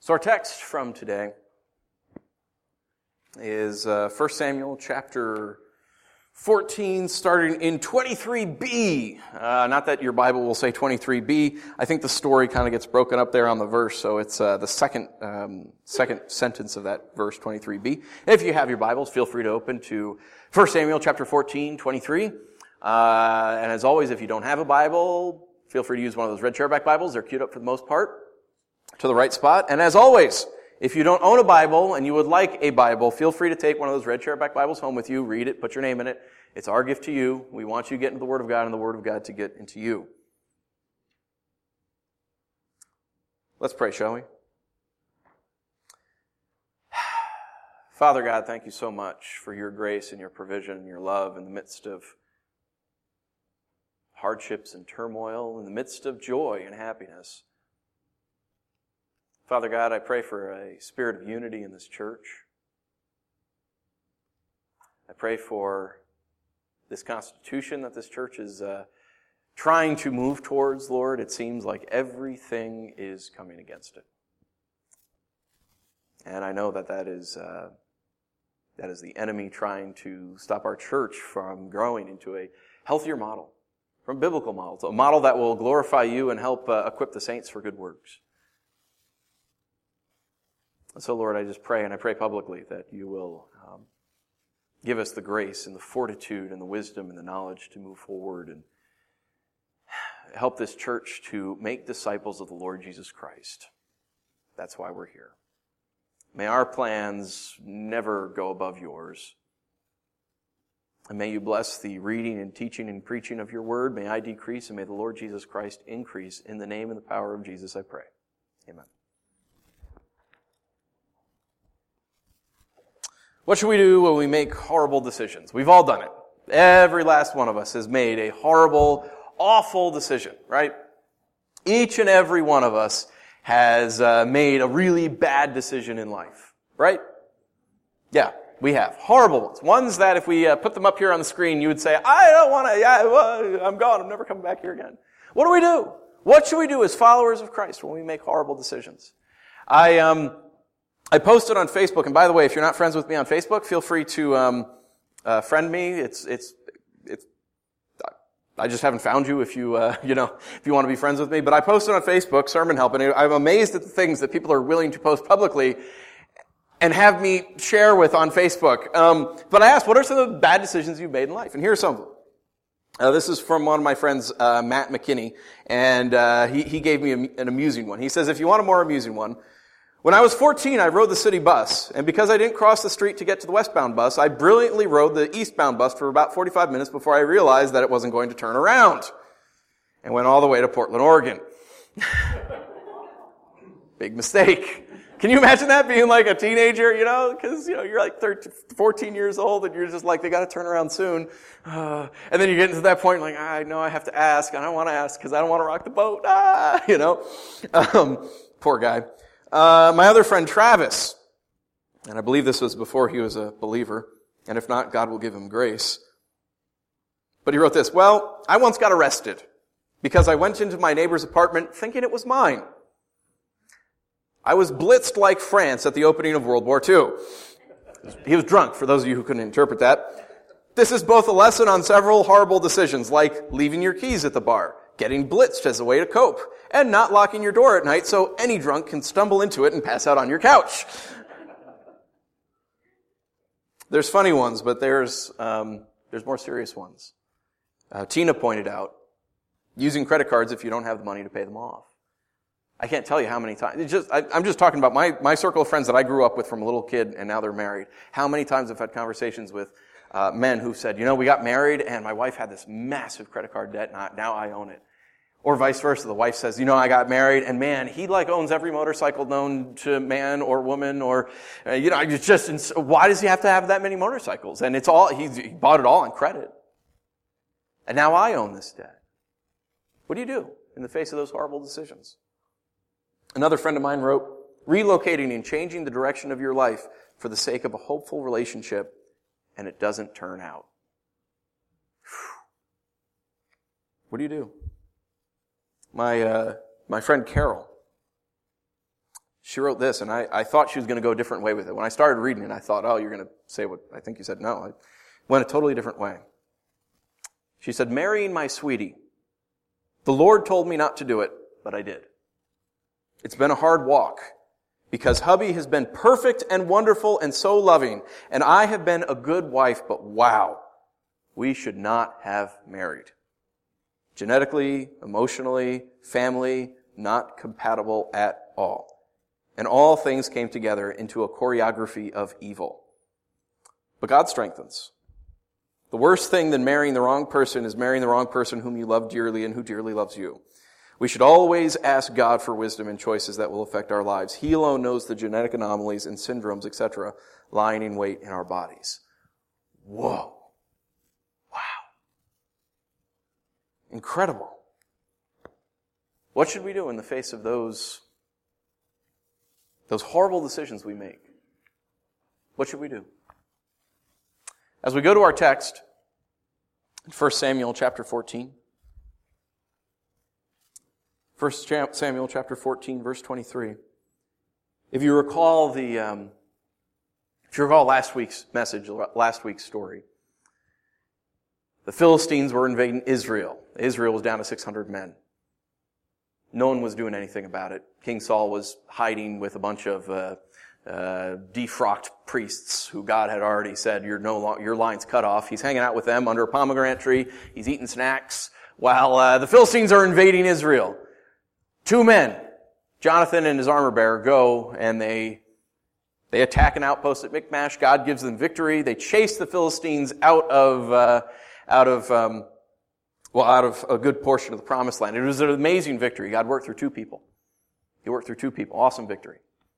So our text from today is 1 Samuel chapter 14, starting in 23b. Not that your Bible will say 23b. I think the story kind of gets broken up there on the verse, so it's the second sentence of that verse, 23b. If you have your Bibles, feel free to open to 1 Samuel chapter 14, 23. And as always, if you don't have a Bible, feel free to use one of those red chairback Bibles. They're queued up for the most part to the right spot. And as always, if you don't own a Bible and you would like a Bible, feel free to take one of those red chairback Bibles home with you, read it, put your name in it. It's our gift to you. We want you to get into the Word of God and the Word of God to get into you. Let's pray, shall we? Father God, thank you so much for your grace and your provision and your love in the midst of hardships and turmoil, in the midst of joy and happiness. Father God, I pray for a spirit of unity in this church. I pray for this constitution that this church is trying to move towards, Lord. It seems like everything is coming against it. And I know that is the enemy trying to stop our church from growing into a healthier model, from a biblical model, to a model that will glorify you and help equip the saints for good works. And so, Lord, I just pray, and I pray publicly, that you will give us the grace and the fortitude and the wisdom and the knowledge to move forward and help this church to make disciples of the Lord Jesus Christ. That's why we're here. May our plans never go above yours. And may you bless the reading and teaching and preaching of your word. May I decrease and may the Lord Jesus Christ increase. In the name and the power of Jesus, I pray. Amen. What should we do when we make horrible decisions? We've all done it. Every last one of us has made a horrible, awful decision, right? Each and every one of us has made a really bad decision in life, right? Yeah, we have. Horrible ones. Ones that if we put them up here on the screen, you would say, I don't want to, I'm gone, I'm never coming back here again. What do we do? What should we do as followers of Christ when we make horrible decisions? I posted on Facebook, and by the way, if you're not friends with me on Facebook, feel free to friend me. I just haven't found you if you want to be friends with me. But I posted on Facebook, Sermon Help, and I'm amazed at the things that people are willing to post publicly and have me share with on Facebook. But I asked, what are some of the bad decisions you've made in life? And here are some of them. This is from one of my friends, Matt McKinney, and he gave me an amusing one. He says, if you want a more amusing one, when I was 14, I rode the city bus, and because I didn't cross the street to get to the westbound bus, I brilliantly rode the eastbound bus for about 45 minutes before I realized that it wasn't going to turn around, and went all the way to Portland, Oregon. Big mistake. Can you imagine that being like a teenager, because, you're like 14 years old, and you're just like, they got to turn around soon. And then you get into that point, like, I know I have to ask, and I don't want to ask because I don't want to rock the boat, Poor guy. My other friend Travis, and I believe this was before he was a believer, and if not, God will give him grace. But he wrote this, well, I once got arrested because I went into my neighbor's apartment thinking it was mine. I was blitzed like France at the opening of World War II. He was drunk, for those of you who couldn't interpret that. This is both a lesson on several horrible decisions, like leaving your keys at the bar, getting blitzed as a way to cope, and not locking your door at night so any drunk can stumble into it and pass out on your couch. There's funny ones, but there's more serious ones. Tina pointed out, using credit cards if you don't have the money to pay them off. I can't tell you how many times. I'm just talking about my circle of friends that I grew up with from a little kid, and now they're married. How many times I've had conversations with men who said, we got married, and my wife had this massive credit card debt, and now I own it. Or vice versa. The wife says, I got married, and man, he owns every motorcycle known to man or woman, or, it's just, why does he have to have that many motorcycles? And it's all, he bought it all on credit. And now I own this debt. What do you do in the face of those horrible decisions? Another friend of mine wrote, relocating and changing the direction of your life for the sake of a hopeful relationship, and it doesn't turn out. What do you do? My friend Carol, She wrote this, and I thought she was going to go a different way with it. When I started reading it, I thought, oh, you're going to say what I think you said. No, I went a totally different way. She said, "Marrying my sweetie. The Lord told me not to do it, but I did. It's been a hard walk, because hubby has been perfect and wonderful and so loving, and I have been a good wife, but wow, we should not have married. Genetically, emotionally, family, not compatible at all. And all things came together into a choreography of evil. But God strengthens. The worst thing than marrying the wrong person is marrying the wrong person whom you love dearly and who dearly loves you. We should always ask God for wisdom in choices that will affect our lives. He alone knows the genetic anomalies and syndromes, etc., lying in wait in our bodies." Whoa. Wow. Incredible. What should we do in the face of those horrible decisions we make? What should we do? As we go to our text, 1 Samuel chapter 14. 1 Samuel chapter 14, verse 23. If you recall last week's message, last week's story, the Philistines were invading Israel. Israel was down to 600 men. No one was doing anything about it. King Saul was hiding with a bunch of defrocked priests who God had already said, your line's cut off. He's hanging out with them under a pomegranate tree. He's eating snacks while the Philistines are invading Israel. 2 men, Jonathan and his armor bearer, go and they attack an outpost at Michmash. God gives them victory. They chase the Philistines out of a good portion of the promised land. It was an amazing victory. God worked through 2 people. He worked through 2 people. Awesome victory.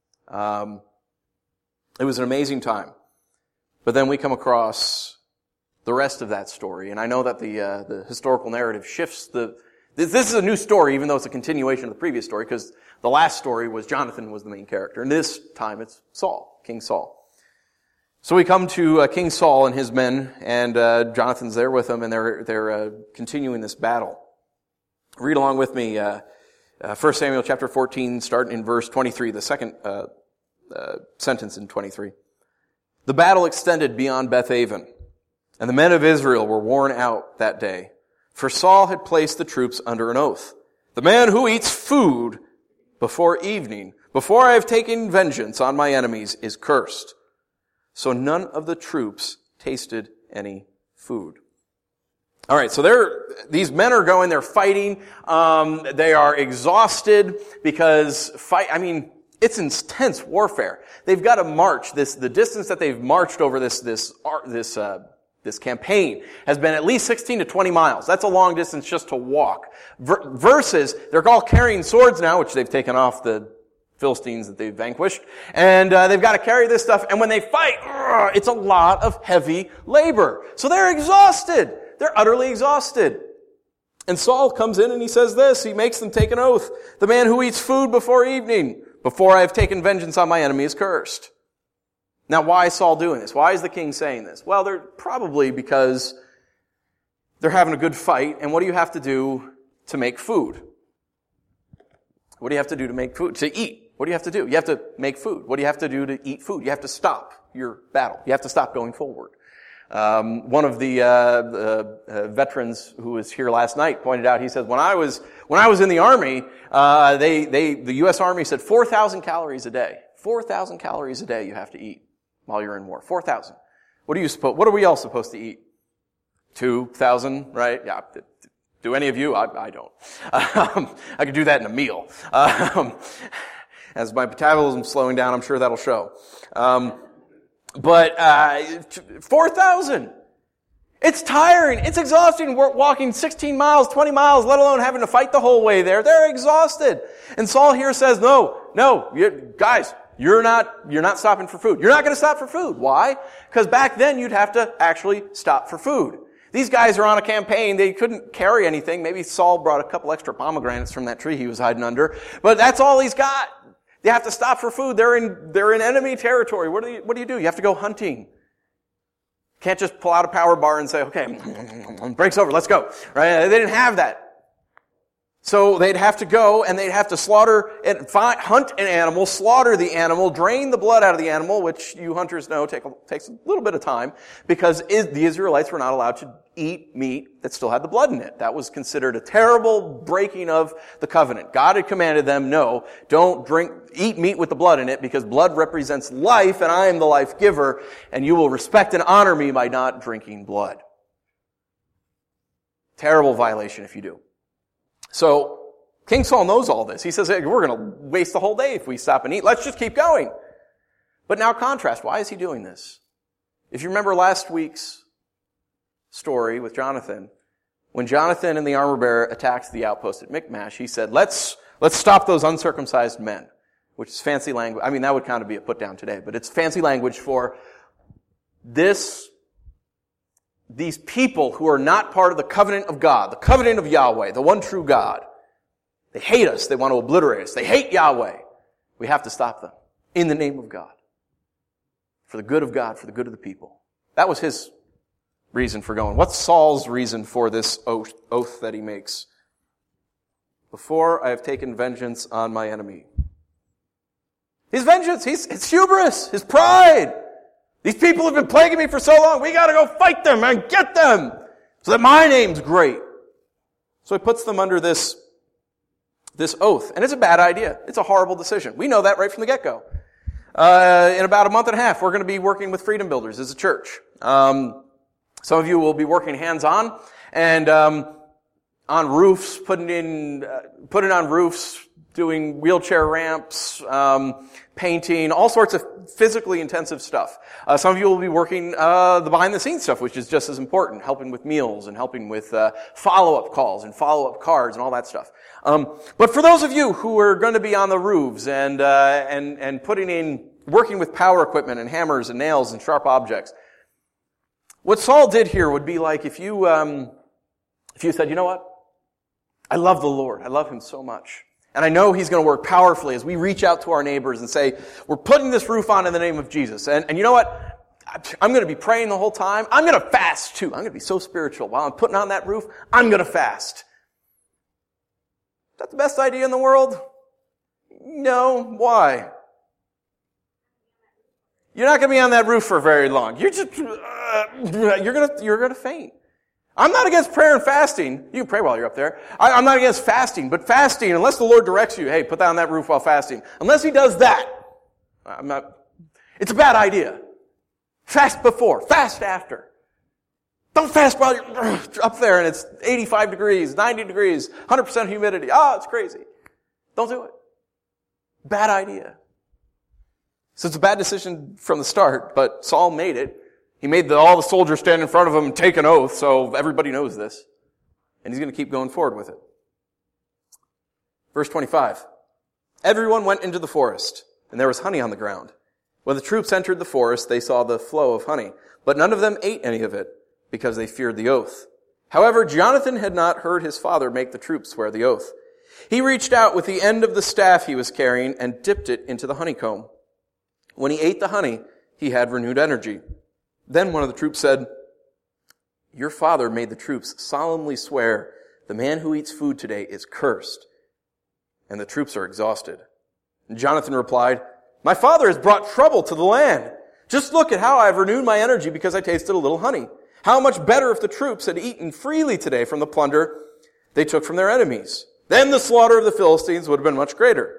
It was an amazing time. But then we come across the rest of that story, and I know that the historical narrative shifts This is a new story, even though it's a continuation of the previous story, because the last story was Jonathan was the main character, and this time it's Saul, King Saul. So we come to King Saul and his men, and Jonathan's there with them, and they're continuing this battle. Read along with me, 1 Samuel chapter 14, starting in verse 23, the second sentence in 23. "The battle extended beyond Beth-aven, and the men of Israel were worn out that day. For Saul had placed the troops under an oath. The man who eats food before evening, before I have taken vengeance on my enemies, is cursed. So none of the troops tasted any food." All right, so these men are going, they're fighting. They are exhausted because it's intense warfare. They've got to march the distance that they've marched over this campaign has been at least 16 to 20 miles. That's a long distance just to walk. Versus, they're all carrying swords now, which they've taken off the Philistines that they've vanquished. And they've got to carry this stuff. And when they fight, it's a lot of heavy labor. So they're exhausted. They're utterly exhausted. And Saul comes in and he says this. He makes them take an oath. "The man who eats food before evening, before I have taken vengeance on my enemy, is cursed." Now, why is Saul doing this? Why is the king saying this? Well, they're probably because they're having a good fight, and what do you have to do to make food? What do you have to do to make food? To eat. What do you have to do? You have to make food. What do you have to do to eat food? You have to stop your battle. You have to stop going forward. One of the veterans who was here last night pointed out, he said, when I was in the Army, the U.S. Army said 4,000 calories a day. 4,000 calories a day you have to eat while you're in war. 4,000. What are we all supposed to eat? 2,000, right? Yeah. Do any of you? I don't. I could do that in a meal. As my metabolism's slowing down, I'm sure that'll show. But 4,000. It's tiring. It's exhausting. We're walking 16 miles, 20 miles, let alone having to fight the whole way there. They're exhausted. And Saul here says, no, guys, you're not stopping for food. You're not going to stop for food. Why? Because back then you'd have to actually stop for food. These guys are on a campaign. They couldn't carry anything. Maybe Saul brought a couple extra pomegranates from that tree he was hiding under. But that's all he's got. They have to stop for food. They're in enemy territory. What do you do? You have to go hunting. Can't just pull out a power bar and say, okay, break's over, let's go. Right? They didn't have that. So they'd have to go and they'd have to hunt an animal, slaughter the animal, drain the blood out of the animal, which you hunters know takes a little bit of time, because the Israelites were not allowed to eat meat that still had the blood in it. That was considered a terrible breaking of the covenant. God had commanded them, no, don't eat meat with the blood in it, because blood represents life and I am the life giver, and you will respect and honor me by not drinking blood. Terrible violation if you do. So, King Saul knows all this. He says, hey, we're going to waste the whole day if we stop and eat. Let's just keep going. But now contrast. Why is he doing this? If you remember last week's story with Jonathan, when Jonathan and the armor bearer attacked the outpost at Michmash, he said, let's stop those uncircumcised men, which is fancy language. I mean, that would kind of be a put down today, but it's fancy language for these people who are not part of the covenant of God, the covenant of Yahweh, the one true God. They hate us. They want to obliterate us. They hate Yahweh. We have to stop them in the name of God. For the good of God, for the good of the people. That was his reason for going. What's Saul's reason for this oath that he makes? Before I have taken vengeance on my enemy. His vengeance, his hubris, his pride. These people have been plaguing me for so long. We gotta go fight them and get them so that my name's great. So he puts them under this oath. And it's a bad idea. It's a horrible decision. We know that right from the get-go. In about a month and a half, we're going to be working with Freedom Builders as a church. Some of you will be working hands-on and on roofs, putting on roofs, doing wheelchair ramps, painting, all sorts of physically intensive stuff. Some of you will be working the behind-the-scenes stuff, which is just as important, helping with meals and helping with follow-up calls and follow-up cards and all that stuff. But for those of you who are going to be on the roofs and working with power equipment and hammers and nails and sharp objects, what Saul did here would be like if you said, you know what? I love the Lord. I love Him so much. And I know He's going to work powerfully as we reach out to our neighbors and say, we're putting this roof on in the name of Jesus. And you know what? I'm going to be praying the whole time. I'm going to fast too. I'm going to be so spiritual. While I'm putting on that roof, I'm going to fast. Is that the best idea in the world? No. Why? You're not going to be on that roof for very long. You're going to faint. I'm not against prayer and fasting. You can pray while you're up there. I'm not against fasting, but fasting, unless the Lord directs you, hey, put that on that roof while fasting. Unless He does that, it's a bad idea. Fast before, fast after. Don't fast while you're up there and it's 85 degrees, 90 degrees, 100% humidity. Oh, it's crazy. Don't do it. Bad idea. So it's a bad decision from the start, but Saul made it. He made all the soldiers stand in front of him and take an oath, so everybody knows this. And he's going to keep going forward with it. Verse 25. Everyone went into the forest, and there was honey on the ground. When the troops entered the forest, they saw the flow of honey, but none of them ate any of it, because they feared the oath. However, Jonathan had not heard his father make the troops swear the oath. He reached out with the end of the staff he was carrying and dipped it into the honeycomb. When he ate the honey, he had renewed energy. Then one of the troops said, your father made the troops solemnly swear, the man who eats food today is cursed, and the troops are exhausted. And Jonathan replied, my father has brought trouble to the land. Just look at how I have renewed my energy because I tasted a little honey. How much better if the troops had eaten freely today from the plunder they took from their enemies. Then the slaughter of the Philistines would have been much greater.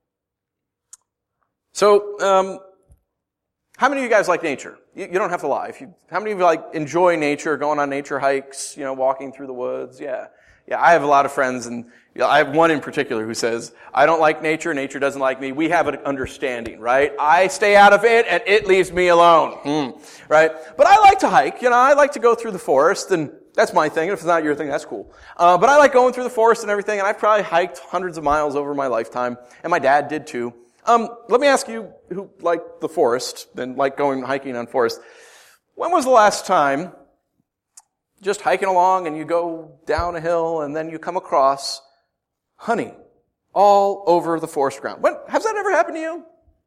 So, how many of you guys like nature? You don't have to lie. How many of you enjoy nature, going on nature hikes, walking through the woods? Yeah. I have a lot of friends, and I have one in particular who says, I don't like nature, nature doesn't like me. We have an understanding, right? I stay out of it, and it leaves me alone. Right? But I like to hike. I like to go through the forest, and that's my thing. If it's not your thing, that's cool. But I like going through the forest and everything, and I've probably hiked hundreds of miles over my lifetime, and my dad did too. Let me ask you who like the forest and like going hiking on forest. When was the last time just hiking along and you go down a hill and then you come across honey all over the forest ground? Has that ever happened to you?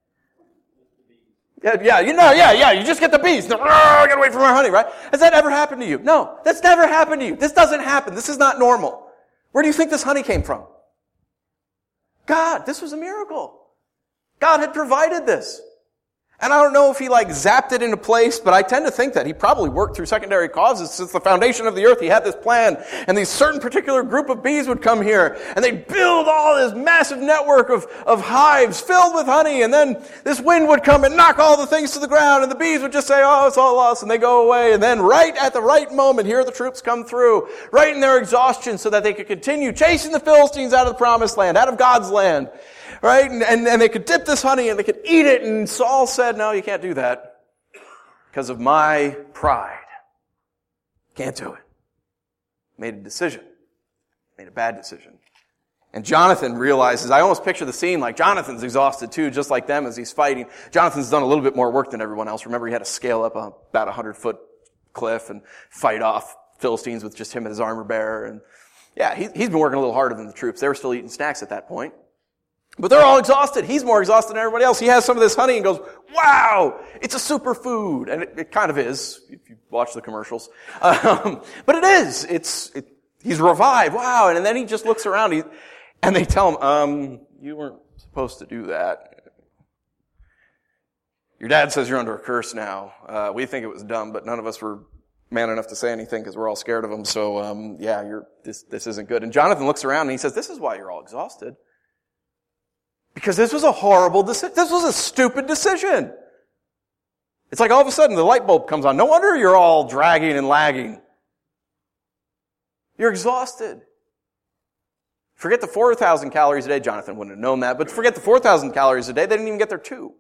Yeah, you just get the bees. No, I gotta wait for more honey, right? Has that ever happened to you? No, that's never happened to you. This doesn't happen. This is not normal. Where do you think this honey came from? God. This was a miracle. God had provided this. And I don't know if he zapped it into place, but I tend to think that he probably worked through secondary causes. Since the foundation of the earth, he had this plan, and these certain particular group of bees would come here, and they'd build all this massive network of hives filled with honey, and then this wind would come and knock all the things to the ground, and the bees would just say, oh, it's all us, and they go away, and then right at the right moment, here the troops come through, right in their exhaustion, so that they could continue chasing the Philistines out of the promised land, out of God's land. Right? And they could dip this honey and they could eat it. And Saul said, no, you can't do that because of my pride. Can't do it. Made a decision. Made a bad decision. And Jonathan realizes, I almost picture the scene like Jonathan's exhausted too, just like them as he's fighting. Jonathan's done a little bit more work than everyone else. Remember, he had to scale up about 100-foot cliff and fight off Philistines with just him as his armor bearer. And yeah, he's been working a little harder than the troops. They were still eating snacks at that point. But they're all exhausted. He's more exhausted than everybody else. He has some of this honey and goes, wow, it's a superfood. And it kind of is, if you watch the commercials. But it is. He's revived. Wow. And then he just looks around and they tell him, you weren't supposed to do that. Your dad says you're under a curse now. We think it was dumb, but none of us were man enough to say anything because we're all scared of him. So, this isn't good. And Jonathan looks around and he says, this is why you're all exhausted. Because this was a horrible decision. This was a stupid decision. It's like all of a sudden the light bulb comes on. No wonder you're all dragging and lagging. You're exhausted. Forget the 4,000 calories a day. Jonathan wouldn't have known that, but forget the 4,000 calories a day. They didn't even get their 2.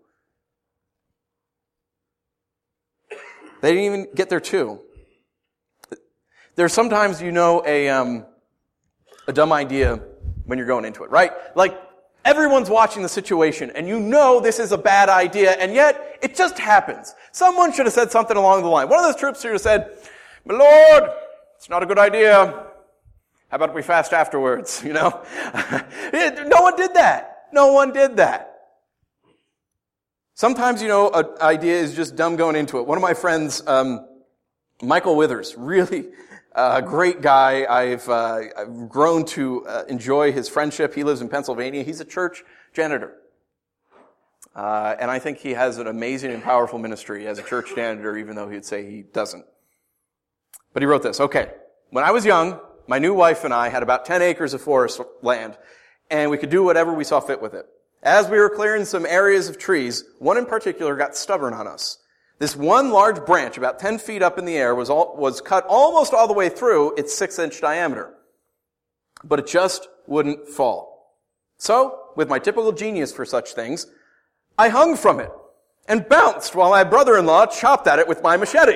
They didn't even get their 2. There's sometimes, a dumb idea when you're going into it, right? Like, everyone's watching the situation, and this is a bad idea, and yet it just happens. Someone should have said something along the line. One of those troops should have said, my lord, it's not a good idea. How about we fast afterwards, No one did that. No one did that. Sometimes, an idea is just dumb going into it. One of my friends, Michael Withers, really great guy. I've grown to enjoy his friendship. He lives in Pennsylvania. He's a church janitor. And I think he has an amazing and powerful ministry as a church janitor, even though he'd say he doesn't. But he wrote this. Okay. When I was young, my new wife and I had about 10 acres of forest land, and we could do whatever we saw fit with it. As we were clearing some areas of trees, one in particular got stubborn on us. This one large branch, about 10 feet up in the air, was cut almost all the way through its 6-inch diameter. But it just wouldn't fall. So, with my typical genius for such things, I hung from it and bounced while my brother-in-law chopped at it with my machete.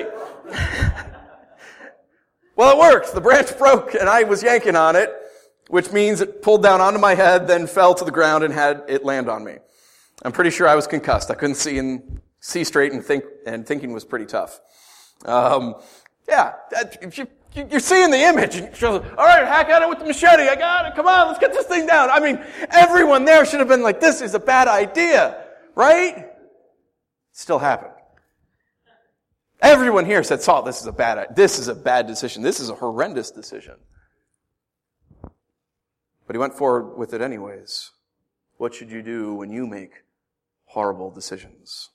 Well, it worked. The branch broke and I was yanking on it, which means it pulled down onto my head, then fell to the ground and had it land on me. I'm pretty sure I was concussed. I couldn't see straight and thinking was pretty tough. You're seeing the image. And all right, hack at it with the machete. I got it. Come on, let's get this thing down. I mean, everyone there should have been like, this is a bad idea, right? Still happened. Everyone here said, Saul, this is a bad decision. This is a horrendous decision. But he went forward with it anyways. What should you do when you make horrible decisions?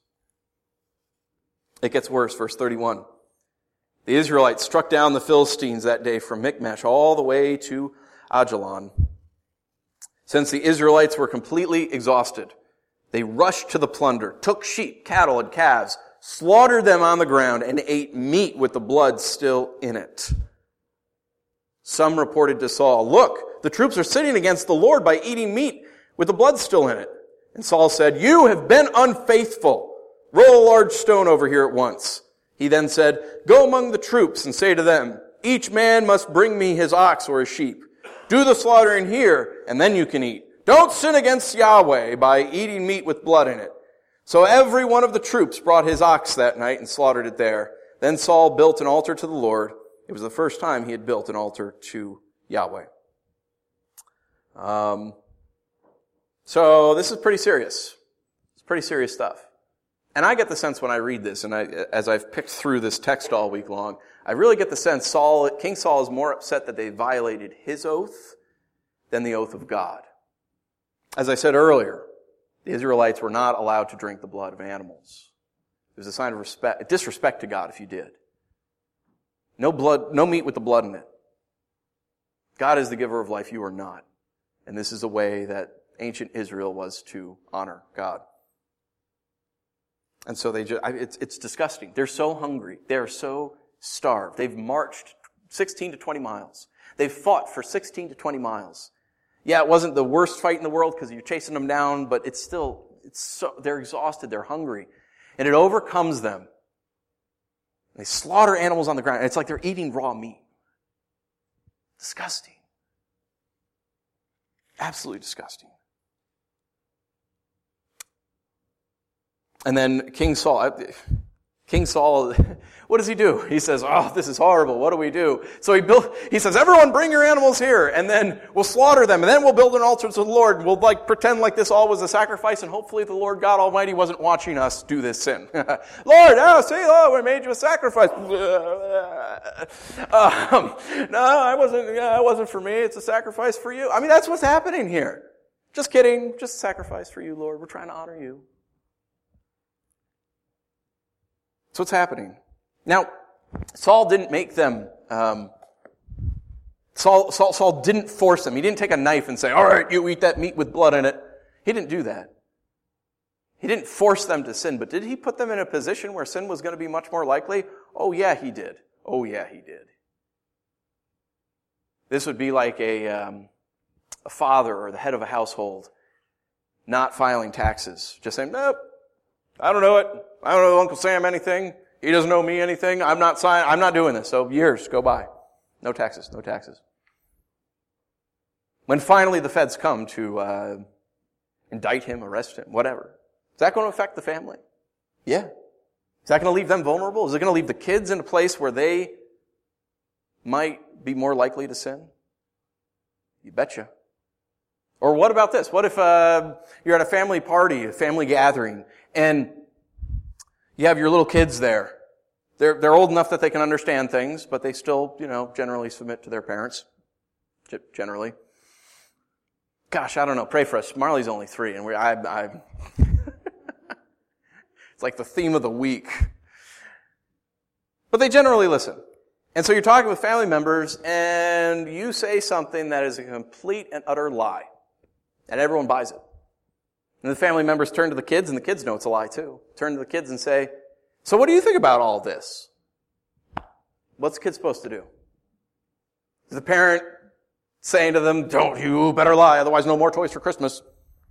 It gets worse, verse 31. The Israelites struck down the Philistines that day from Michmash all the way to Ajalon. Since the Israelites were completely exhausted, they rushed to the plunder, took sheep, cattle, and calves, slaughtered them on the ground, and ate meat with the blood still in it. Some reported to Saul, look, the troops are sinning against the Lord by eating meat with the blood still in it. And Saul said, you have been unfaithful. Roll a large stone over here at once. He then said, go among the troops and say to them, each man must bring me his ox or his sheep. Do the slaughtering here, and then you can eat. Don't sin against Yahweh by eating meat with blood in it. So every one of the troops brought his ox that night and slaughtered it there. Then Saul built an altar to the Lord. It was the first time he had built an altar to Yahweh. So this is pretty serious. It's pretty serious stuff. And I get the sense when I read this, and as I've picked through this text all week long, I really get the sense King Saul is more upset that they violated his oath than the oath of God. As I said earlier, the Israelites were not allowed to drink the blood of animals. It was a sign of respect, disrespect to God if you did. No blood, no meat with the blood in it. God is the giver of life, you are not. And this is a way that ancient Israel was to honor God. And so it's disgusting. They're so hungry. They're so starved. They've marched 16 to 20 miles. They've fought for 16 to 20 miles. Yeah, it wasn't the worst fight in the world because you're chasing them down, but they're exhausted, they're hungry. And it overcomes them. They slaughter animals on the ground. It's like they're eating raw meat. Disgusting. Absolutely disgusting. And then King Saul, what does he do? He says, oh, this is horrible. What do we do? So he says, everyone bring your animals here, and then we'll slaughter them, and then we'll build an altar to the Lord, and we'll pretend like this all was a sacrifice, and hopefully the Lord God Almighty wasn't watching us do this sin. Lord, we made you a sacrifice. No, it wasn't for me. It's a sacrifice for you. I mean, that's what's happening here. Just kidding. Just a sacrifice for you, Lord. We're trying to honor you. So what's happening? Now, Saul didn't make them, Saul didn't force them. He didn't take a knife and say, all right, you eat that meat with blood in it. He didn't do that. He didn't force them to sin, but did he put them in a position where sin was going to be much more likely? Oh yeah, he did. Oh yeah, he did. This would be like a father or the head of a household not filing taxes. Just saying, nope, I don't know it. I don't know Uncle Sam anything. He doesn't know me anything. I'm not doing this. So years go by. No taxes, no taxes. When finally the feds come to indict him, arrest him, whatever, is that going to affect the family? Yeah. Is that going to leave them vulnerable? Is it going to leave the kids in a place where they might be more likely to sin? You betcha. Or what about this? What if you're at a family party, a family gathering, and you have your little kids there. They're old enough that they can understand things, but they still, generally submit to their parents. Generally. Gosh, I don't know. Pray for us. Marley's only 3, and it's like the theme of the week. But they generally listen. And so you're talking with family members, and you say something that is a complete and utter lie. And everyone buys it. And the family members turn to the kids, and the kids know it's a lie too. Turn to the kids and say, so what do you think about all this? What's the kid supposed to do? Is the parent saying to them, don't you better lie, otherwise no more toys for Christmas?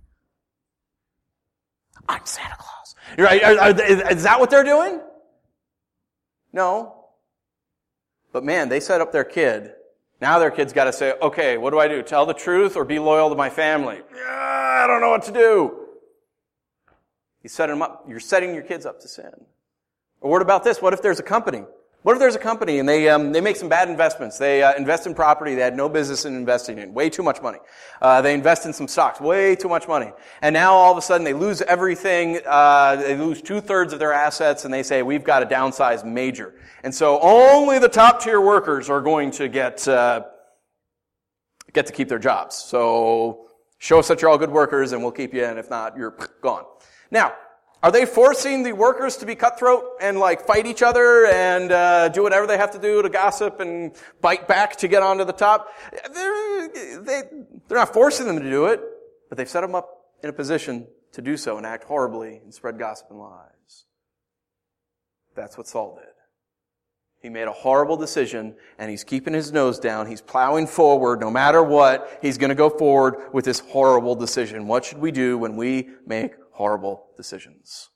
I'm Santa Claus. Right? Is that what they're doing? No. But man, they set up their kid. Now their kid's got to say, okay, what do I do? Tell the truth or be loyal to my family? I don't know what to do. You set them up. You're setting your kids up to sin. Or what about this? What if there's a company? What if there's a company and they make some bad investments? They invest in property they had no business in investing in. Way too much money. They invest in some stocks. Way too much money. And now all of a sudden they lose everything. They lose 2/3 of their assets and they say, we've got to downsize major. And so only the top tier workers are going to get to keep their jobs. So show us that you're all good workers and we'll keep you, and if not, you're gone. Now, are they forcing the workers to be cutthroat and fight each other and do whatever they have to do to gossip and bite back to get onto the top? They're not forcing them to do it, but they've set them up in a position to do so and act horribly and spread gossip and lies. That's what Saul did. He made a horrible decision, and he's keeping his nose down. He's plowing forward. No matter what, he's going to go forward with this horrible decision. What should we do when we make horrible decisions?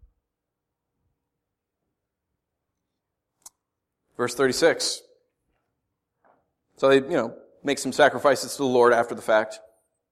Verse 36. So they, make some sacrifices to the Lord after the fact.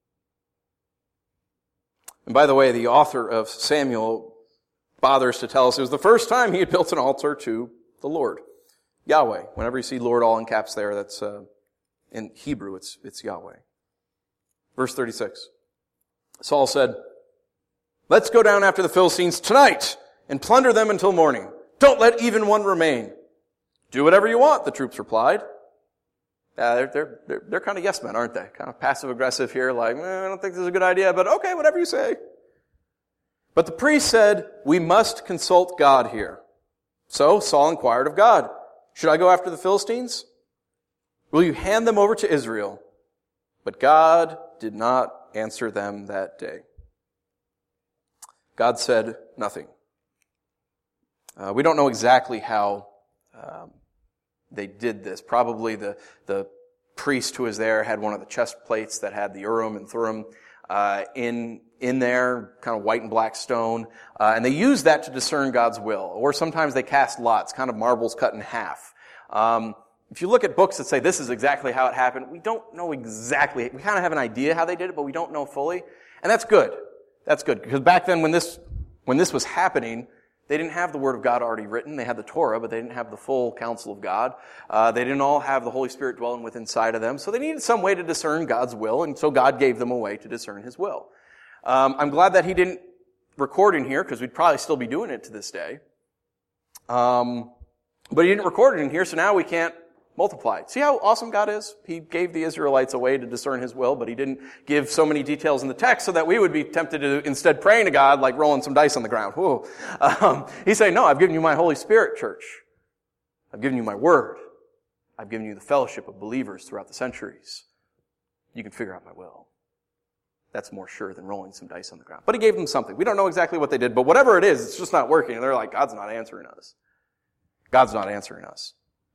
And by the way, the author of Samuel bothers to tell us it was the first time he had built an altar to the Lord. Yahweh. Whenever you see Lord all in caps there, that's in Hebrew, it's Yahweh. Verse 36. Saul said, let's go down after the Philistines tonight and plunder them until morning. Don't let even one remain. Do whatever you want, the troops replied. They're kind of yes men, aren't they? Kind of passive aggressive here, like, I don't think this is a good idea, but okay, whatever you say. But the priest said, we must consult God here. So Saul inquired of God, should I go after the Philistines? Will you hand them over to Israel? But God did not answer them that day. God said nothing. We don't know exactly how they did this. Probably the priest who was there had one of the chest plates that had the Urim and Thummim in there, kind of white and black stone, and they used that to discern God's will. Or sometimes they cast lots, kind of marbles cut in half. If you look at books that say this is exactly how it happened, we don't know exactly. We kind of have an idea how they did it, but we don't know fully, and that's good. That's good because back then, when this was happening, they didn't have the Word of God already written. They had the Torah, but they didn't have the full counsel of God. They didn't all have the Holy Spirit dwelling within inside of them. So they needed some way to discern God's will, and so God gave them a way to discern His will. I'm glad that He didn't record in here, because we'd probably still be doing it to this day. But He didn't record it in here, so now we can't multiply it. See how awesome God is? He gave the Israelites a way to discern His will, but He didn't give so many details in the text so that we would be tempted to instead praying to God like rolling some dice on the ground. He's saying, no, I've given you my Holy Spirit, church. I've given you my Word. I've given you the fellowship of believers throughout the centuries. You can figure out my will. That's more sure than rolling some dice on the ground. But He gave them something. We don't know exactly what they did, but whatever it is, it's just not working. And they're like, God's not answering us. God's not answering us.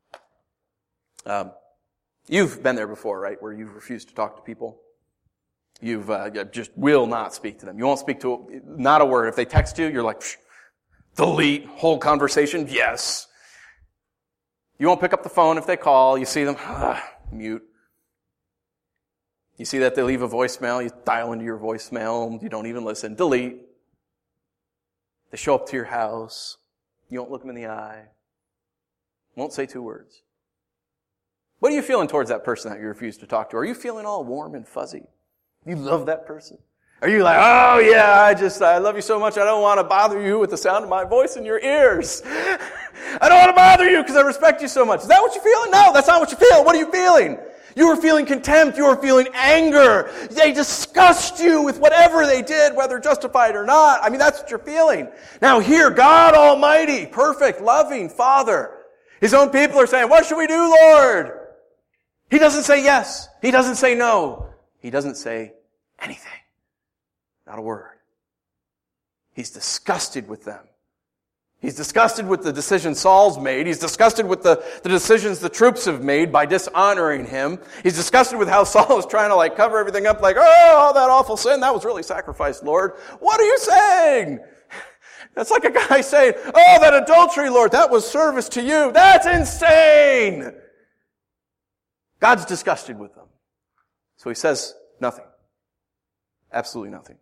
You've been there before, right? Where you've refused to talk to people. You've just will not speak to them. You won't speak to not a word. If they text you, you're like, delete, whole conversation, yes. You won't pick up the phone if they call. You see them, mute. You see that they leave a voicemail, you dial into your voicemail, you don't even listen, delete. They show up to your house, you won't look them in the eye, won't say 2 words. What are you feeling towards that person that you refuse to talk to? Are you feeling all warm and fuzzy? You love that person? Are you like, oh yeah, I love you so much, I don't want to bother you with the sound of my voice in your ears. I don't want to bother you because I respect you so much. Is that what you're feeling? No, that's not what you feel. What are you feeling? You were feeling contempt. You were feeling anger. They disgust you with whatever they did, whether justified or not. I mean, that's what you're feeling. Now here, God Almighty, perfect, loving Father, His own people are saying, what should we do, Lord? He doesn't say yes. He doesn't say no. He doesn't say anything. Not a word. He's disgusted with them. He's disgusted with the decision Saul's made. He's disgusted with the decisions the troops have made by dishonoring him. He's disgusted with how Saul is trying to cover everything up like, oh, all that awful sin, that was really sacrificed, Lord. What are you saying? That's like a guy saying, oh, that adultery, Lord, that was service to you. That's insane. God's disgusted with them. So He says nothing. Absolutely nothing.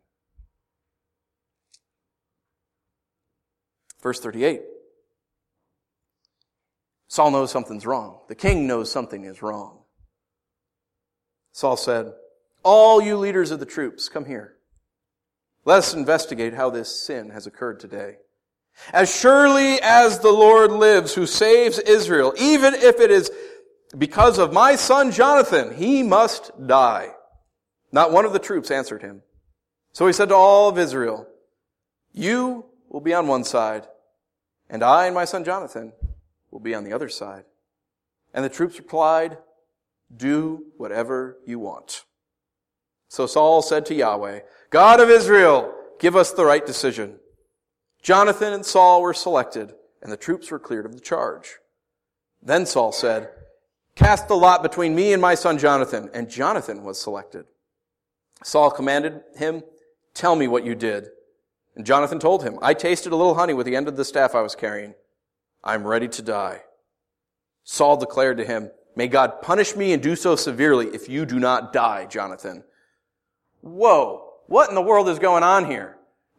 Verse 38. Saul knows something's wrong. The king knows something is wrong. Saul said, all you leaders of the troops, come here. Let us investigate how this sin has occurred today. As surely as the Lord lives, who saves Israel, even if it is because of my son Jonathan, he must die. Not one of the troops answered him. So he said to all of Israel, you will be on one side, and I and my son Jonathan will be on the other side. And the troops replied, do whatever you want. So Saul said to Yahweh, God of Israel, give us the right decision. Jonathan and Saul were selected, and the troops were cleared of the charge. Then Saul said, cast the lot between me and my son Jonathan. And Jonathan was selected. Saul commanded him, tell me what you did. And Jonathan told him, I tasted a little honey with the end of the staff I was carrying. I'm ready to die. Saul declared to him, may God punish me and do so severely if you do not die, Jonathan. Whoa, what in the world is going on here?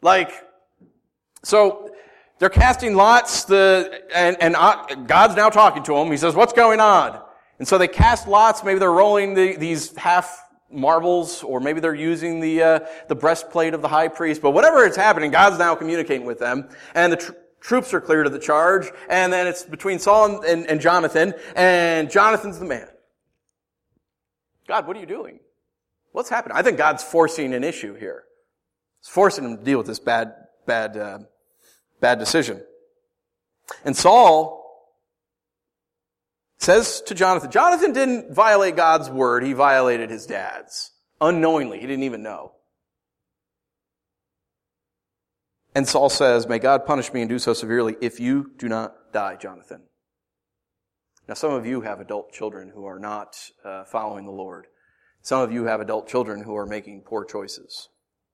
So they're casting lots, and God's now talking to them. He says, what's going on? And so they cast lots. Maybe they're rolling these half marbles, or maybe they're using the breastplate of the high priest. But whatever is happening, God's now communicating with them, and the troops are cleared of the charge. And then it's between Saul and Jonathan, and Jonathan's the man. God, what are you doing? What's happening? I think God's forcing an issue here. He's forcing him to deal with this bad decision. And Saul says to Jonathan didn't violate God's word, he violated his dad's. Unknowingly, he didn't even know. And Saul says, may God punish me and do so severely if you do not die, Jonathan. Now some of you have adult children who are not following the Lord. Some of you have adult children who are making poor choices.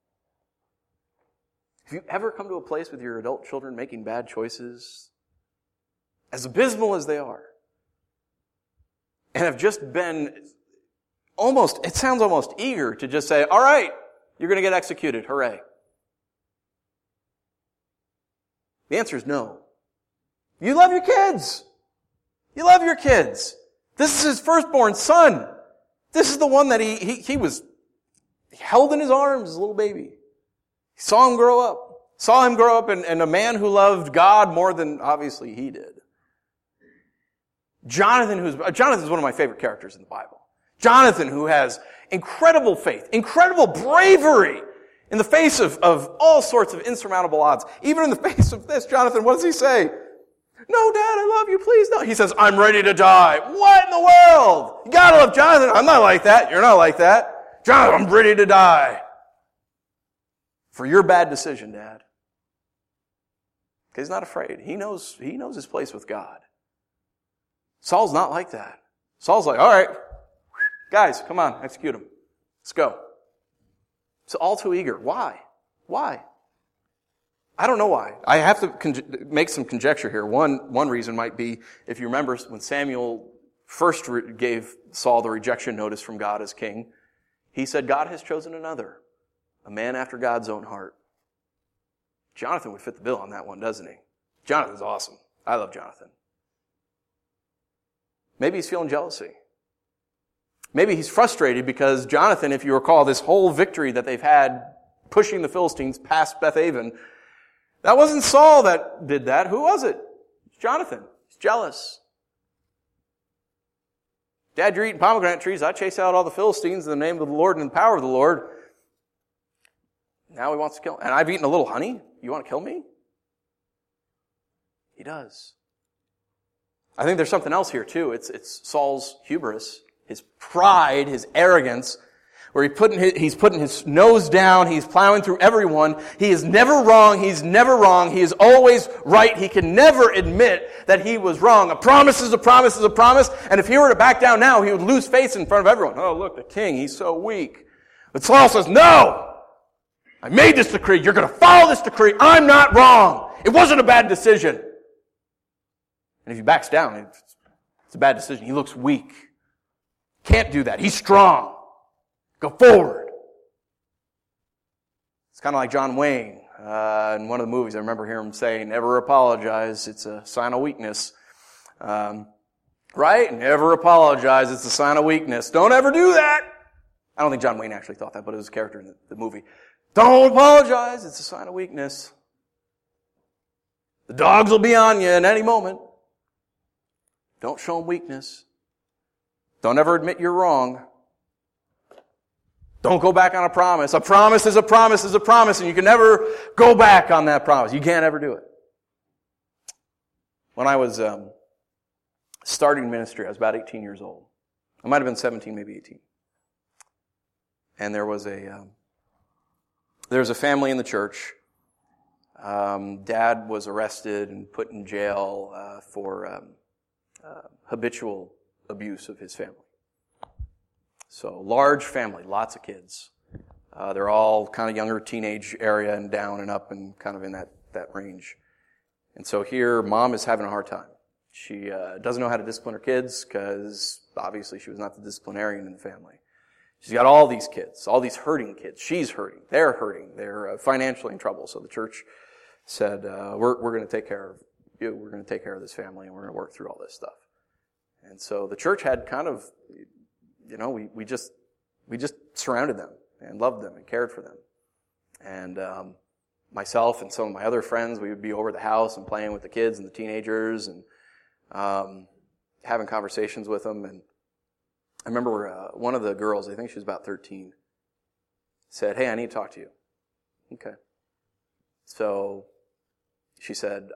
Have you ever come to a place with your adult children making bad choices, as abysmal as they are, and have just been it sounds almost eager to just say, all right, you're going to get executed, hooray. The answer is no. You love your kids. You love your kids. This is his firstborn son. This is the one that he was held in his arms as a little baby. He saw him grow up. Saw him grow up and a man who loved God more than obviously he did. Jonathan is one of my favorite characters in the Bible. Jonathan, who has incredible faith, incredible bravery in the face of all sorts of insurmountable odds. Even in the face of this, Jonathan, what does he say? No, Dad, I love you, please no. He says, I'm ready to die. What in the world? You gotta love Jonathan. I'm not like that. You're not like that. Jonathan, I'm ready to die. For your bad decision, Dad. Because he's not afraid. He knows his place with God. Saul's not like that. Saul's like, all right, guys, come on, execute him. Let's go. It's all too eager. Why? Why? I don't know why. I have to make some conjecture here. One reason might be, if you remember, when Samuel first gave Saul the rejection notice from God as king, he said, God has chosen another, a man after God's own heart. Jonathan would fit the bill on that one, doesn't he? Jonathan's awesome. I love Jonathan. Maybe he's feeling jealousy. Maybe he's frustrated because Jonathan, if you recall, this whole victory that they've had pushing the Philistines past Bethaven, that wasn't Saul that did that. Who was it? It's Jonathan. He's jealous. Dad, you're eating pomegranate trees. I chase out all the Philistines in the name of the Lord and in the power of the Lord. Now he wants to kill me. And I've eaten a little honey. You want to kill me? He does. I think there's something else here too. It's Saul's hubris, his pride, his arrogance, where he's putting his nose down, he's plowing through everyone. He is never wrong, he is always right. He can never admit that he was wrong. A promise is a promise is a promise, and if he were to back down now, he would lose face in front of everyone. Oh, look, the king, he's so weak. But Saul says, no! I made this decree, you're going to follow this decree, I'm not wrong. It wasn't a bad decision. And if he backs down, it's a bad decision. He looks weak. Can't do that. He's strong. Go forward. It's kind of like John Wayne in one of the movies. I remember hearing him say, never apologize. It's a sign of weakness. Right? Never apologize. It's a sign of weakness. Don't ever do that. I don't think John Wayne actually thought that, but it was a character in the movie. Don't apologize. It's a sign of weakness. The dogs will be on you in any moment. Don't show them weakness. Don't ever admit you're wrong. Don't go back on a promise. A promise is a promise is a promise, and you can never go back on that promise. You can't ever do it. When I was starting ministry, I was about 18 years old. I might have been 17, maybe 18. And there was a family in the church. Dad was arrested and put in jail for habitual abuse of his family. So, large family, lots of kids. They're all kind of younger teenage area and down and up and kind of in that range. And so here, mom is having a hard time. She doesn't know how to discipline her kids because obviously she was not the disciplinarian in the family. She's got all these kids, all these hurting kids. She's hurting. They're hurting. They're financially in trouble. So the church said, we're going to take care of you. We're going to take care of this family and we're going to work through all this stuff. And so the church had kind of, we just surrounded them and loved them and cared for them. And myself and some of my other friends, we would be over at the house and playing with the kids and the teenagers and having conversations with them. And I remember one of the girls, I think she was about 13, said, "Hey, I need to talk to you." Okay. So she said,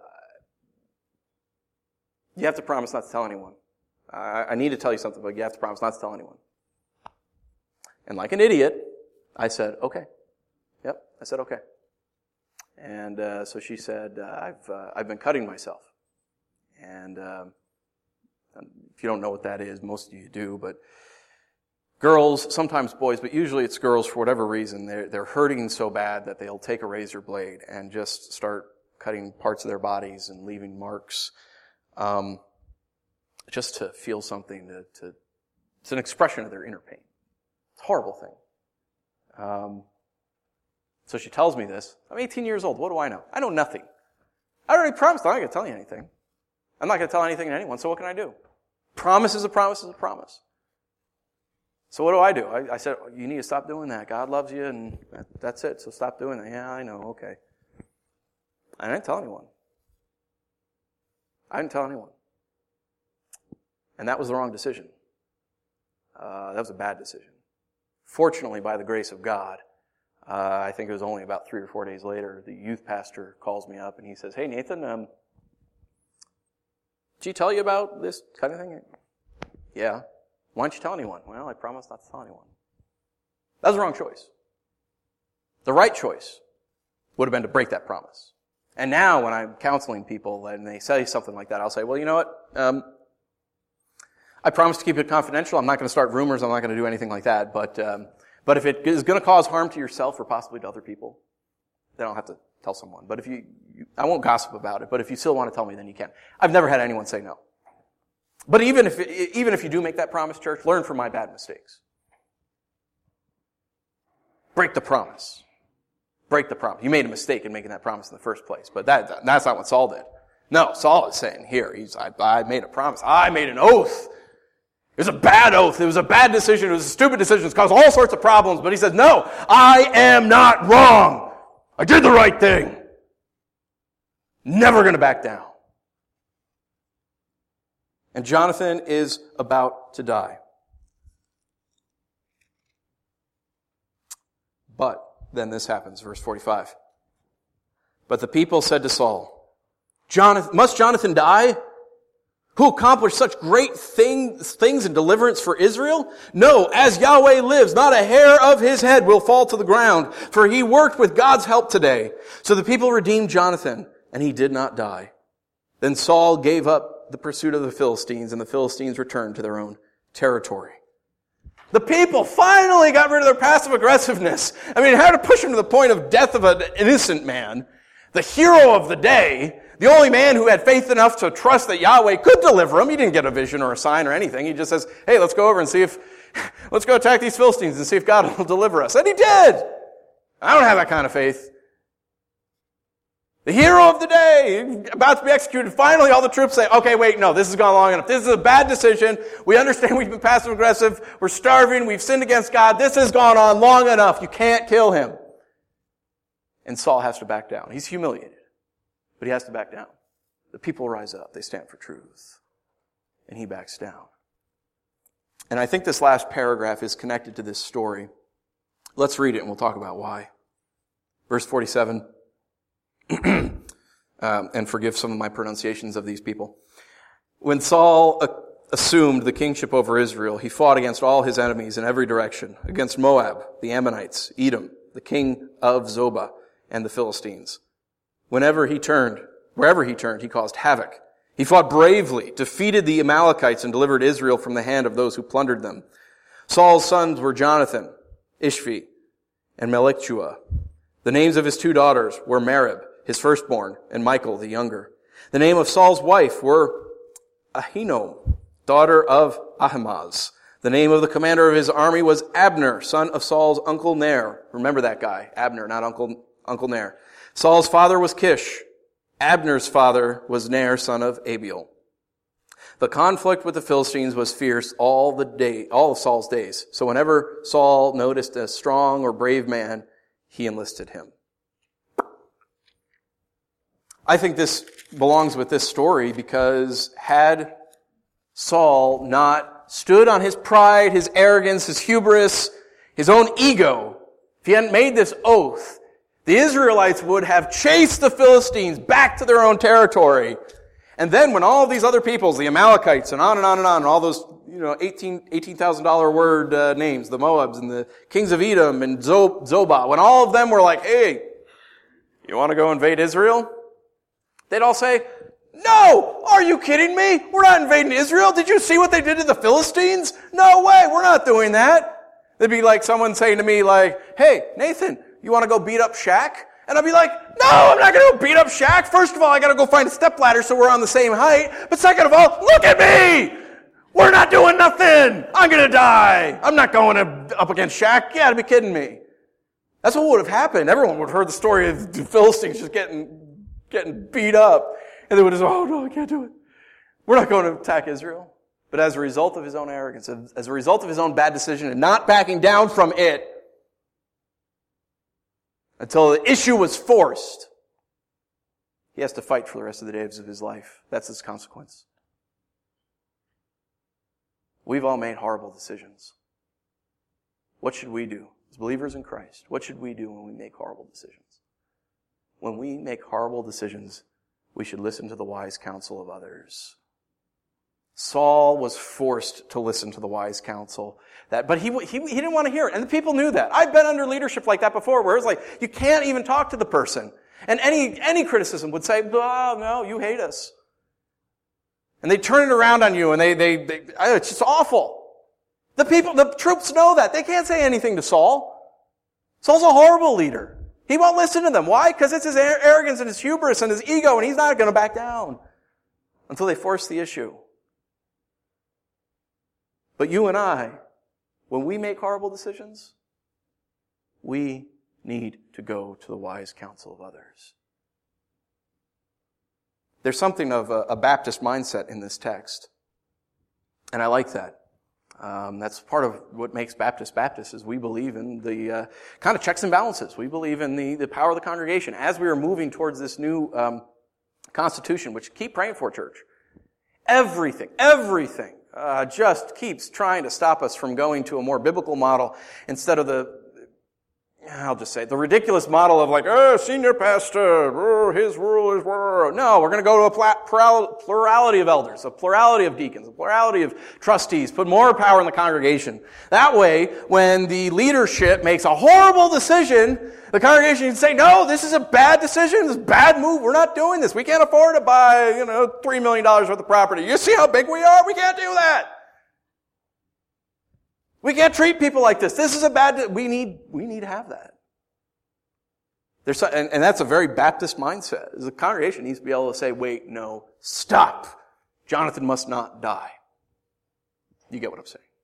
"You have to promise not to tell anyone. I need to tell you something, but you have to promise not to tell anyone." And like an idiot, I said, "Okay." Yep, I said, "Okay." And so she said, I've been cutting myself. And if you don't know what that is, most of you do, but girls, sometimes boys, but usually it's girls for whatever reason, they're hurting so bad that they'll take a razor blade and just start cutting parts of their bodies and leaving marks, just to feel something, it's an expression of their inner pain. It's a horrible thing. So she tells me this. I'm 18 years old. What do I know? I know nothing. I already promised. I'm not going to tell you anything. I'm not going to tell anything to anyone, so what can I do? Promise is a promise is a promise. So what do? I said, "You need to stop doing that. God loves you, and that's it, so stop doing that." "Yeah, I know, okay." I didn't tell anyone. And that was the wrong decision. That was a bad decision. Fortunately, by the grace of God, I think it was only about 3 or 4 days later, the youth pastor calls me up and he says, "Hey, Nathan, did he tell you about this kind of thing?" "Yeah." "Why don't you tell anyone?" "Well, I promised not to tell anyone." That was the wrong choice. The right choice would have been to break that promise. And now when I'm counseling people and they say something like that, I'll say, "Well, you know what? I promise to keep it confidential. I'm not going to start rumors. I'm not going to do anything like that. But if it is going to cause harm to yourself or possibly to other people, then I'll have to tell someone. But if I won't gossip about it. But if you still want to tell me, then you can." I've never had anyone say no. But even if you do make that promise, church, learn from my bad mistakes. Break the promise. Break the promise. You made a mistake in making that promise in the first place. But that's not what Saul did. No, Saul is saying here, I made a promise. I made an oath. It was a bad oath. It was a bad decision. It was a stupid decision. It's caused all sorts of problems. But he says, "No, I am not wrong. I did the right thing. Never going to back down." And Jonathan is about to die. But then this happens, verse 45. "But the people said to Saul, must Jonathan die, who accomplished such great things and deliverance for Israel? No, as Yahweh lives, not a hair of his head will fall to the ground, for he worked with God's help today." So the people redeemed Jonathan, and he did not die. Then Saul gave up the pursuit of the Philistines, and the Philistines returned to their own territory. The people finally got rid of their passive aggressiveness. I mean, it had to push them to the point of death of an innocent man. The hero of the day, the only man who had faith enough to trust that Yahweh could deliver him. He didn't get a vision or a sign or anything. He just says, "Hey, let's go over and let's go attack these Philistines and see if God will deliver us." And he did. I don't have that kind of faith. The hero of the day, about to be executed. Finally, all the troops say, "Okay, wait, no, this has gone long enough. This is a bad decision. We understand we've been passive aggressive. We're starving. We've sinned against God. This has gone on long enough. You can't kill him." And Saul has to back down. He's humiliated, but he has to back down. The people rise up. They stand for truth. And he backs down. And I think this last paragraph is connected to this story. Let's read it and we'll talk about why. Verse 47. And forgive some of my pronunciations of these people. "When Saul assumed the kingship over Israel, he fought against all his enemies in every direction, against Moab, the Ammonites, Edom, the king of Zobah, and the Philistines. Wherever he turned, he caused havoc. He fought bravely, defeated the Amalekites, and delivered Israel from the hand of those who plundered them. Saul's sons were Jonathan, Ishvi, and Melchishua. The names of his 2 daughters were Merib, his firstborn, and Michal, the younger. The name of Saul's wife were Ahinoam, daughter of Ahimaaz. The name of the commander of his army was Abner, son of Saul's uncle Ner." Remember that guy, Abner, not Uncle Ner. "Saul's father was Kish. Abner's father was Ner, son of Abiel. The conflict with the Philistines was fierce all of Saul's days. So whenever Saul noticed a strong or brave man, he enlisted him." I think this belongs with this story because had Saul not stood on his pride, his arrogance, his hubris, his own ego, if he hadn't made this oath, the Israelites would have chased the Philistines back to their own territory. And then when all of these other peoples, the Amalekites and on and on and on, and all those, $18,000 word names, the Moabs and the kings of Edom and Zobah, when all of them were like, hey, you want to go invade Israel? They'd all say, no! Are you kidding me? We're not invading Israel. Did you see what they did to the Philistines? No way, we're not doing that. It'd be like someone saying to me like, hey, Nathan, you want to go beat up Shaq? And I'd be like, no, I'm not going to go beat up Shaq. First of all, I got to go find a stepladder so we're on the same height. But second of all, look at me! We're not doing nothing! I'm going to die! I'm not going up against Shaq. You got to be kidding me. That's what would have happened. Everyone would have heard the story of the Philistines just getting beat up. And they would have said, oh no, I can't do it. We're not going to attack Israel. But as a result of his own arrogance, as a result of his own bad decision and not backing down from it, until the issue was forced, he has to fight for the rest of the days of his life. That's his consequence. We've all made horrible decisions. What should we do as believers in Christ? What should we do when we make horrible decisions? When we make horrible decisions, we should listen to the wise counsel of others. Saul was forced to listen to the wise counsel, but he didn't want to hear it. And the people knew that. I've been under leadership like that before, where it's like, you can't even talk to the person. And any criticism would say, oh, no, you hate us. And they turn it around on you, and it's just awful. The troops know that. They can't say anything to Saul. Saul's a horrible leader. He won't listen to them. Why? Because it's his arrogance and his hubris and his ego, and he's not going to back down until they force the issue. But you and I, when we make horrible decisions, we need to go to the wise counsel of others. There's something of a Baptist mindset in this text, and I like that. That's part of what makes Baptist Baptist, is we believe in the kind of checks and balances. We believe in the power of the congregation. As we are moving towards this new constitution, which keep praying for, church, everything just keeps trying to stop us from going to a more biblical model instead of the ridiculous model of like, senior pastor, his rule is word. No, we're going to go to a plurality of elders, a plurality of deacons, a plurality of trustees, put more power in the congregation. That way, when the leadership makes a horrible decision, the congregation can say, no, this is a bad decision, this is a bad move, we're not doing this. We can't afford to buy, $3 million worth of property. You see how big we are? We can't do that. We can't treat people like this. This is we need to have that. And that's a very Baptist mindset. The congregation needs to be able to say, wait, no, stop. Jonathan must not die. You get what I'm saying.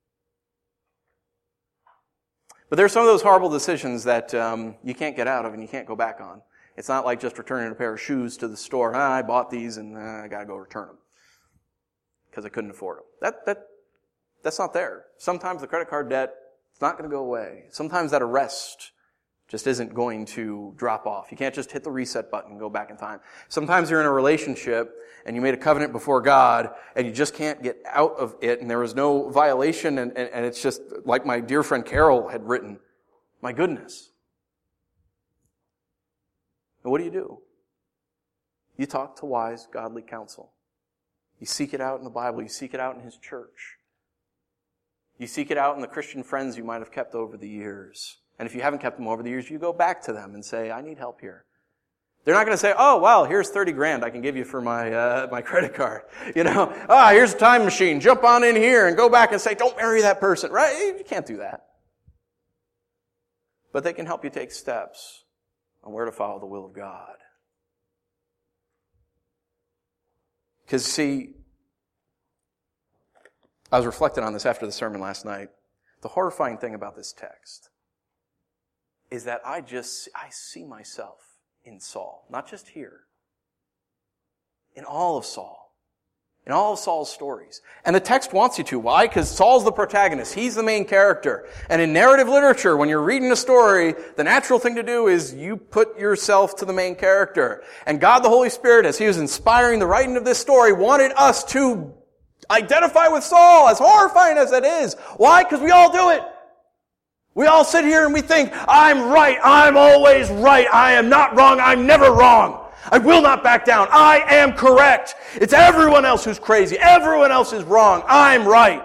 But there's some of those horrible decisions that you can't get out of and you can't go back on. It's not like just returning a pair of shoes to the store. I bought these and I got to go return them because I couldn't afford them. That's not there. Sometimes the credit card debt is not going to go away. Sometimes that arrest just isn't going to drop off. You can't just hit the reset button and go back in time. Sometimes you're in a relationship and you made a covenant before God and you just can't get out of it and there was no violation and it's just like my dear friend Carol had written. My goodness. And what do? You talk to wise, godly counsel. You seek it out in the Bible. You seek it out in His church. You seek it out in the Christian friends you might have kept over the years. And if you haven't kept them over the years, you go back to them and say, I need help here. They're not going to say, oh, well, here's $30,000 I can give you for my credit card. Here's a time machine. Jump on in here and go back and say, don't marry that person. Right? You can't do that. But they can help you take steps on where to follow the will of God. Because, see, I was reflecting on this after the sermon last night. The horrifying thing about this text is that I see myself in Saul. Not just here. In all of Saul. In all of Saul's stories. And the text wants you to. Why? Because Saul's the protagonist. He's the main character. And in narrative literature, when you're reading a story, the natural thing to do is you put yourself to the main character. And God the Holy Spirit, as He was inspiring the writing of this story, wanted us to identify with Saul, as horrifying as it is. Why? Because we all do it. We all sit here and we think, I'm right, I'm always right, I am not wrong, I'm never wrong. I will not back down, I am correct. It's everyone else who's crazy, everyone else is wrong, I'm right.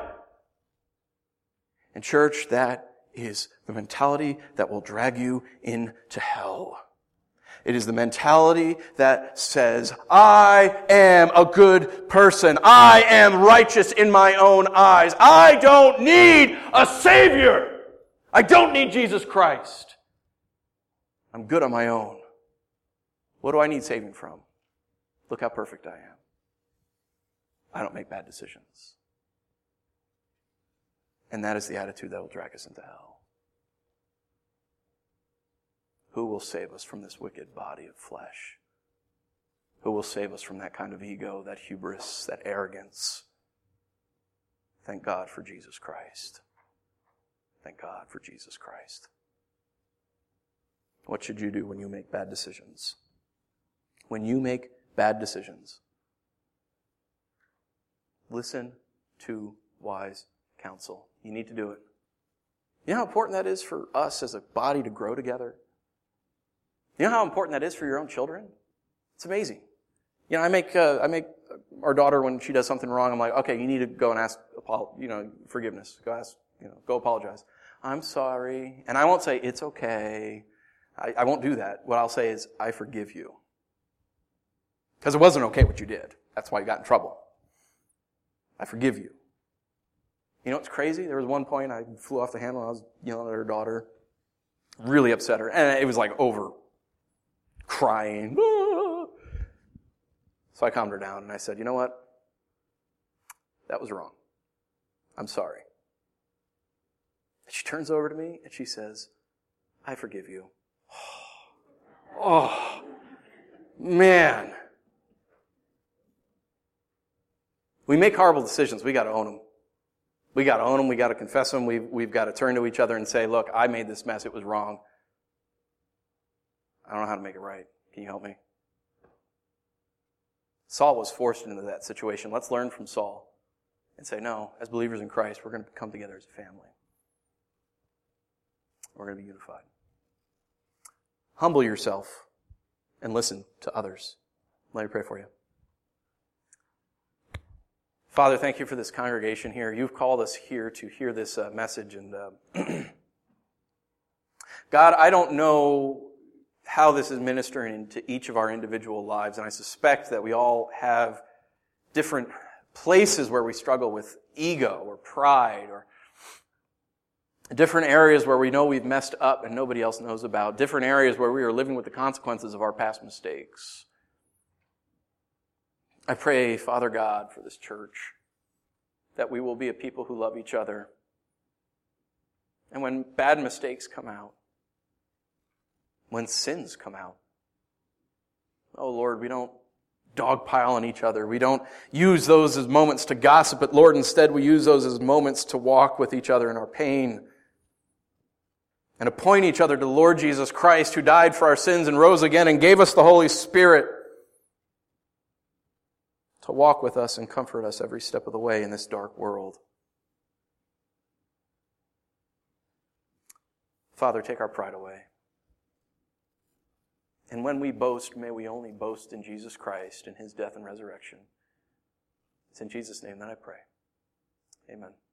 And church, that is the mentality that will drag you into hell. It is the mentality that says, I am a good person. I am righteous in my own eyes. I don't need a Savior. I don't need Jesus Christ. I'm good on my own. What do I need saving from? Look how perfect I am. I don't make bad decisions. And that is the attitude that will drag us into hell. Who will save us from this wicked body of flesh? Who will save us from that kind of ego, that hubris, that arrogance? Thank God for Jesus Christ. Thank God for Jesus Christ. What should you do when you make bad decisions? When you make bad decisions, listen to wise counsel. You need to do it. You know how important that is for us as a body to grow together? You know how important that is for your own children? It's amazing. You know, I make our daughter, when she does something wrong, I'm like, okay, you need to go and ask, forgiveness. Go apologize. I'm sorry. And I won't say, it's okay. I won't do that. What I'll say is, I forgive you. Because it wasn't okay what you did. That's why you got in trouble. I forgive you. You know what's crazy? There was one point I flew off the handle. I was yelling at her daughter. Really upset her. And it was like over. Crying. Ah. So I calmed her down and I said, you know what? That was wrong. I'm sorry. And she turns over to me and she says, I forgive you. Oh, man. We make horrible decisions. We got to own them. We got to own them. We got to confess them. We've got to turn to each other and say, look, I made this mess. It was wrong. I don't know how to make it right. Can you help me? Saul was forced into that situation. Let's learn from Saul and say, no, as believers in Christ, we're going to come together as a family. We're going to be unified. Humble yourself and listen to others. Let me pray for you. Father, thank you for this congregation here. You've called us here to hear this message. And God, I don't know how this is ministering into each of our individual lives, and I suspect that we all have different places where we struggle with ego or pride, or different areas where we know we've messed up and nobody else knows about, different areas where we are living with the consequences of our past mistakes. I pray, Father God, for this church, that we will be a people who love each other. And when bad mistakes come out, when sins come out, oh Lord, we don't dogpile on each other. We don't use those as moments to gossip, but Lord, instead we use those as moments to walk with each other in our pain and to point each other to the Lord Jesus Christ, who died for our sins and rose again and gave us the Holy Spirit to walk with us and comfort us every step of the way in this dark world. Father, take our pride away. And when we boast, may we only boast in Jesus Christ and His death and resurrection. It's in Jesus' name that I pray. Amen.